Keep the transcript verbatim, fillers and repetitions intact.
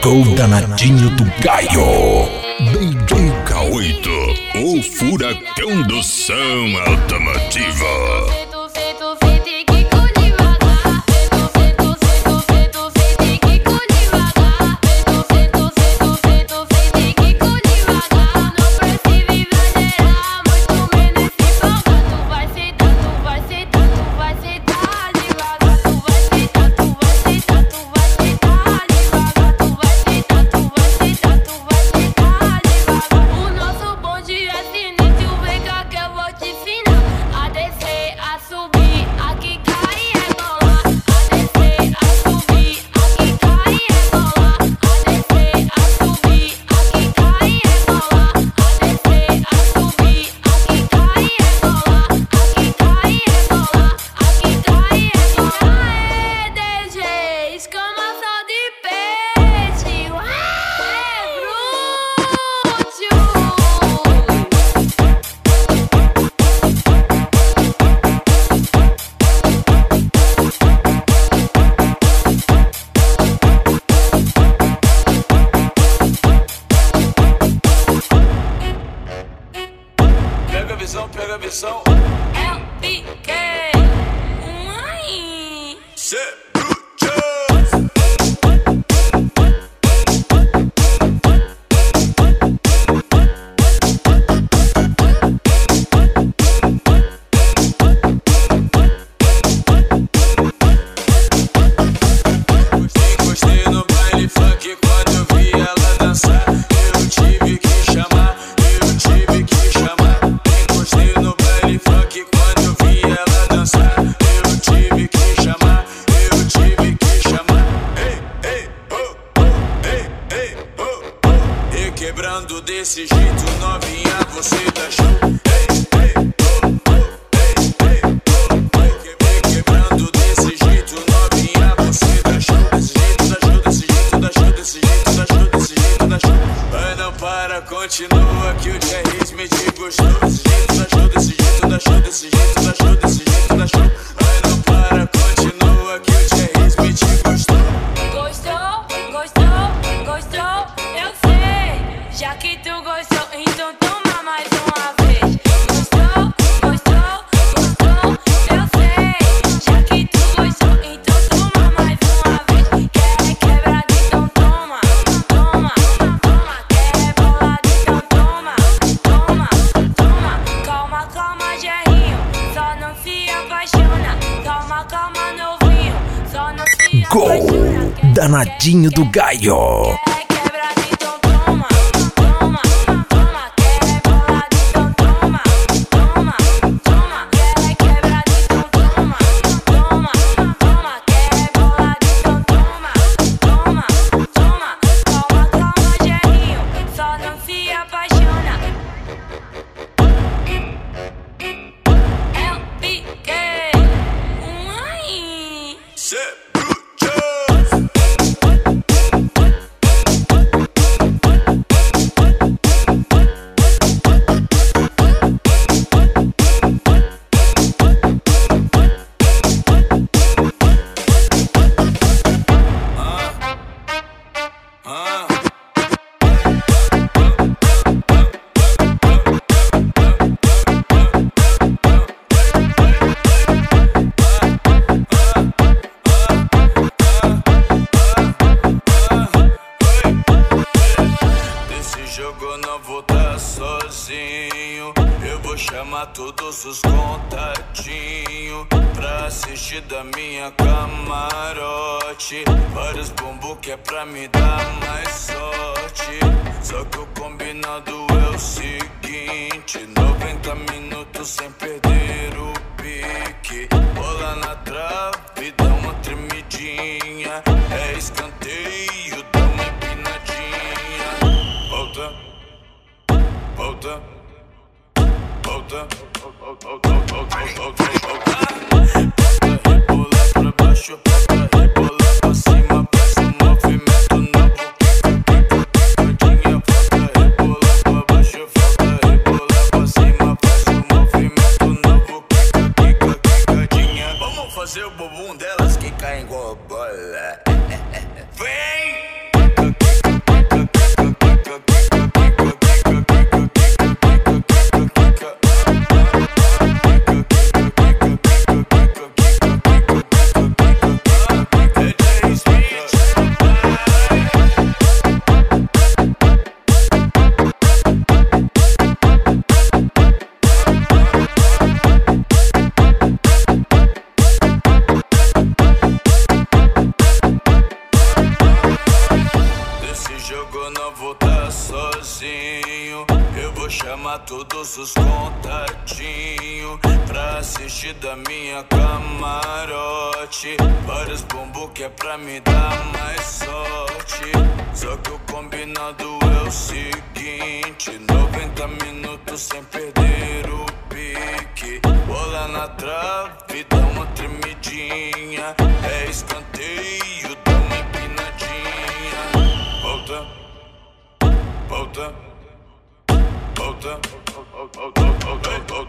Chegou o danadinho do Gaio. D J K oito, o furacão do som automotiva. Pega a visão, pega a visão. L P K. Mãe. Cê Gostei no baile funk quando eu vi ela dançar. Eu tive que chamar, eu tive que chamar. Gostei no baile funk quando eu vi ela dançar. Eu tive que chamar, eu tive que chamar. Ei, ei, oh, oh, ei, ei, oh, oh. E quebrando desse jeito, novinha, você dá show. Ei, ei, oh, oh, ei, ei, oh, oh. E quebrando desse jeito, novinha, você dá show. Desse jeito dá show, desse jeito dá show, desse jeito dá show, desse jeito dá show. Mas não para, continua que o Jerry's me te gostou. Desse jeito dá show, desse jeito dá show, desse jeito dá show, desse jeito dá show. Mas não para, continua que o Jerry's me te gostou. Gostou, gostou, gostou, eu sei. Já que tu gostou, então toma mais uma vez. Gostou, gostou, gostou, eu sei. Já que tu gostou, então toma mais uma vez. Quer quebrado, então toma, toma, toma. Quer bolado, então toma, toma, toma. Calma, calma, Jerrinho, só não se apaixona. Calma, calma, novinho, só não se Gol, apaixona. danadinho do Gaio. Quer quebrado, então toma, toma, toma. Quer bolado, então toma, toma, toma. Quer quebrado, então toma, toma, toma. Quer bolado, então toma, toma, toma. Calma, calma, Jerrinho, só não se apaixona. L P K. Mãe. Cê sozinho, eu vou chamar todos os contatinhos pra assistir da minha camarote. Vários bumbum que é pra me dar mais sorte. Só que o combinado é o seguinte: noventa minutos sem perder o pique. Bola na trave, dá uma tremidinha. É escanteio, dá uma empinadinha. Volta, volta, volta, volta, volta, volta, volta. Rebola pra baixo, rebola pra cima, faz um movimento novo. Picadinha, volta, rebola pra baixo, volta, rebola pra cima, faz um movimento novo. Pica, pica, picadinha. Vamos fazer o bumbum delas que caem igual bola. Vem! Pica, pica. Eu vou chamar todos os contatinhos pra assistir da minha camarote. Vários bumbum que é pra me dar mais sorte. Só que o combinado é o seguinte: noventa minutos sem perder o pique. Bola na trave, dá uma tremidinha. É escanteio, dá uma empinadinha. Volta, volta, volta, volta, volta, volta.